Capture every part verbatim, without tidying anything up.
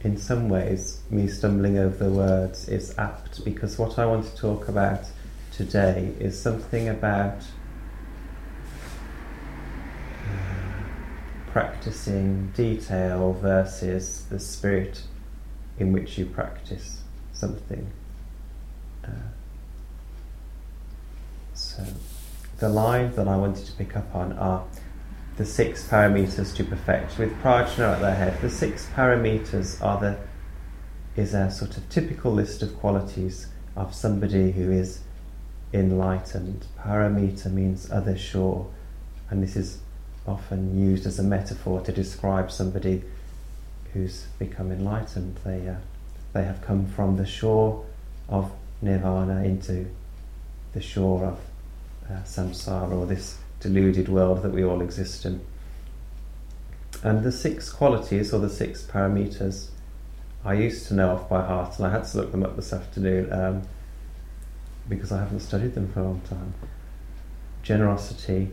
in some ways, me stumbling over the words is apt, because what I want to talk about today is something about uh, practicing detail versus the spirit in which you practice something. Uh, so, the line that I wanted to pick up on are the six parameters to perfect. With Prajna at their head, the six parameters are the is a sort of typical list of qualities of somebody who is enlightened. Paramita means other shore, and this is often used as a metaphor to describe somebody who's become enlightened. They uh, they have come from the shore of nirvana into the shore of uh, samsara, or this deluded world that we all exist in. And the six qualities, or the six parameters, I used to know off by heart, and I had to look them up this afternoon um, because I haven't studied them for a long time. Generosity,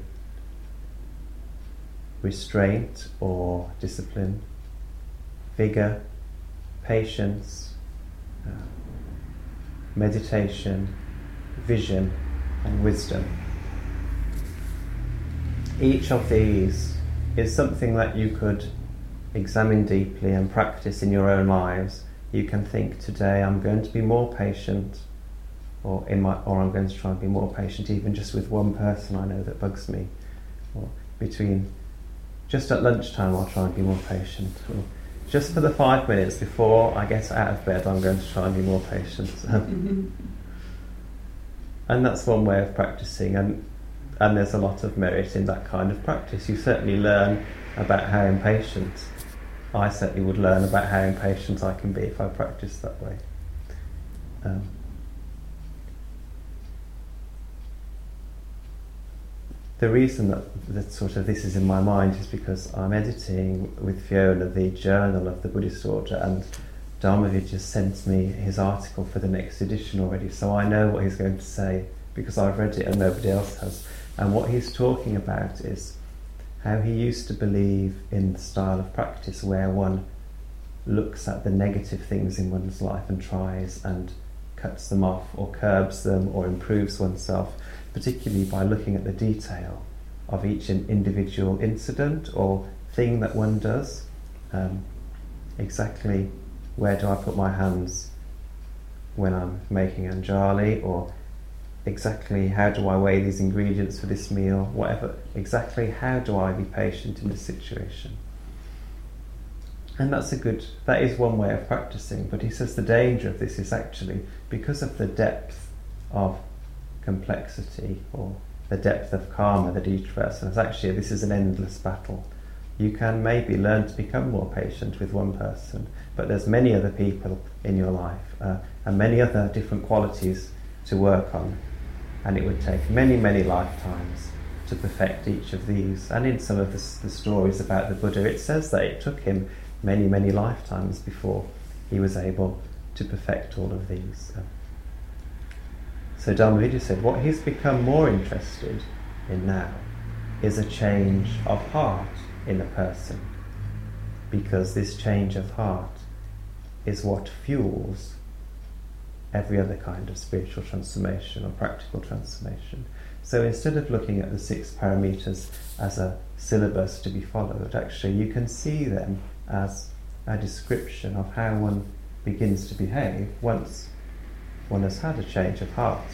restraint or discipline, vigour, patience, uh, meditation, vision, and wisdom. Each of these is something that you could examine deeply and practice in your own lives. You can think, today I'm going to be more patient, or in my, or I'm going to try and be more patient even just with one person I know that bugs me, or between just at lunchtime I'll try and be more patient, or just for the five minutes before I get out of bed I'm going to try and be more patient. And that's one way of practicing, and and there's a lot of merit in that kind of practice. You certainly learn about how impatient, I certainly would learn about how impatient I can be if I practice that way. Um, the reason that, that sort of this is in my mind is because I'm editing with Fiona the Journal of the Buddhist Order, and Dharmavid just sent me his article for the next edition already, so I know what he's going to say because I've read it and nobody else has. And what he's talking about is how he used to believe in the style of practice where one looks at the negative things in one's life and tries and cuts them off or curbs them or improves oneself, particularly by looking at the detail of each individual incident or thing that one does. Um, exactly where do I put my hands when I'm making anjali, or exactly how do I weigh these ingredients for this meal, whatever, exactly how do I be patient in this situation. And that's a good, that is one way of practicing, but he says the danger of this is actually because of the depth of complexity or the depth of karma that each person has. Actually, this is an endless battle. You can maybe learn to become more patient with one person, but there's many other people in your life uh, and many other different qualities to work on, and it would take many, many lifetimes to perfect each of these. And in some of the, the stories about the Buddha, it says that it took him many, many lifetimes before he was able to perfect all of these. So Dharmavidya said what he's become more interested in now is a change of heart in a person, because this change of heart is what fuels every other kind of spiritual transformation or practical transformation. So instead of looking at the six parameters as a syllabus to be followed, actually you can see them as a description of how one begins to behave once one has had a change of heart.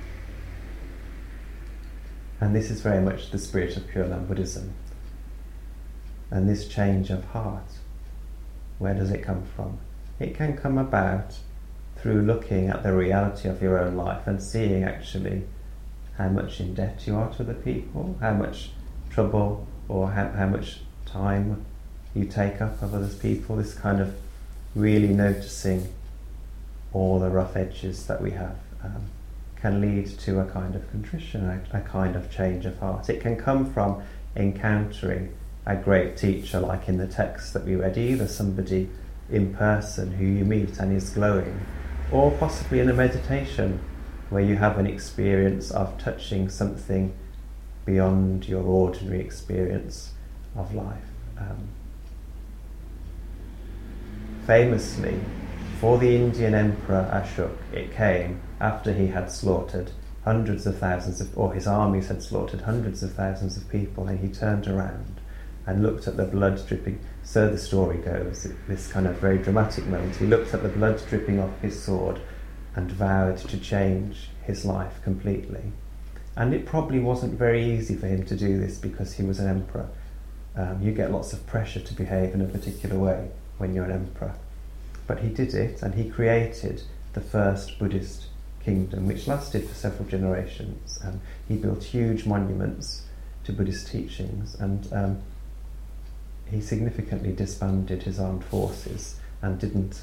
And this is very much the spirit of Pure Land Buddhism. And this change of heart, where does it come from? It can come about through looking at the reality of your own life and seeing actually how much in debt you are to other people, how much trouble or how, how much time you take up of other people, this kind of really noticing all the rough edges that we have um, can lead to a kind of contrition, a, a kind of change of heart. It can come from encountering a great teacher, like in the text that we read, either somebody in person who you meet and is glowing, or possibly in a meditation where you have an experience of touching something beyond your ordinary experience of life. Um, famously, for the Indian Emperor Ashok, it came after he had slaughtered hundreds of thousands of, or his armies had slaughtered hundreds of thousands of people, and he turned around and looked at the blood dripping. So the story goes, this kind of very dramatic moment. He looked at the blood dripping off his sword and vowed to change his life completely. And it probably wasn't very easy for him to do this because he was an emperor. Um, you get lots of pressure to behave in a particular way when you're an emperor. But he did it, and he created the first Buddhist kingdom, which lasted for several generations. Um, he built huge monuments to Buddhist teachings, and um, he significantly disbanded his armed forces and didn't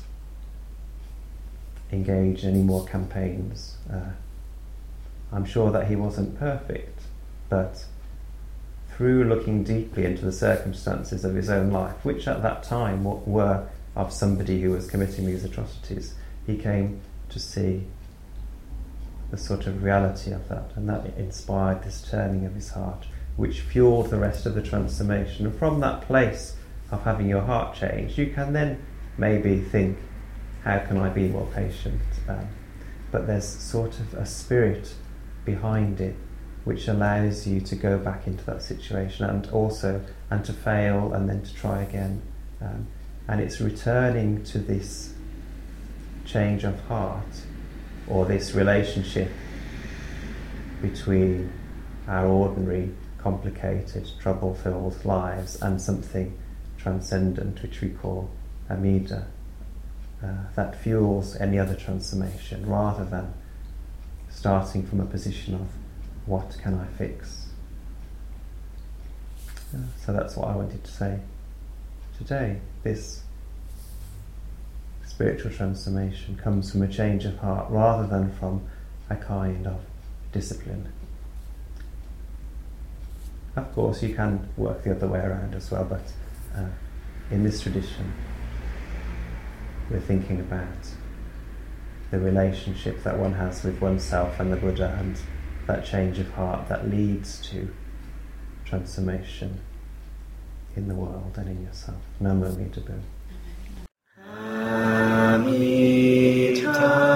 engage in any more campaigns. Uh, I'm sure that he wasn't perfect, but through looking deeply into the circumstances of his own life, which at that time were of somebody who was committing these atrocities, he came to see the sort of reality of that, and that inspired this turning of his heart, which fueled the rest of the transformation. And from that place of having your heart changed, you can then maybe think, how can I be more patient? Um, but there's sort of a spirit behind it which allows you to go back into that situation and also and to fail and then to try again. Um, and it's returning to this change of heart, or this relationship between our ordinary, complicated, trouble-filled lives and something transcendent, which we call Amida, uh, that fuels any other transformation, rather than starting from a position of what can I fix. Yeah, so that's what I wanted to say today. This spiritual transformation comes from a change of heart rather than from a kind of discipline. Of course, you can work the other way around as well, but uh, in this tradition, we're thinking about the relationship that one has with oneself and the Buddha, and that change of heart that leads to transformation in the world and in yourself. Namo Buddhaya. Amita.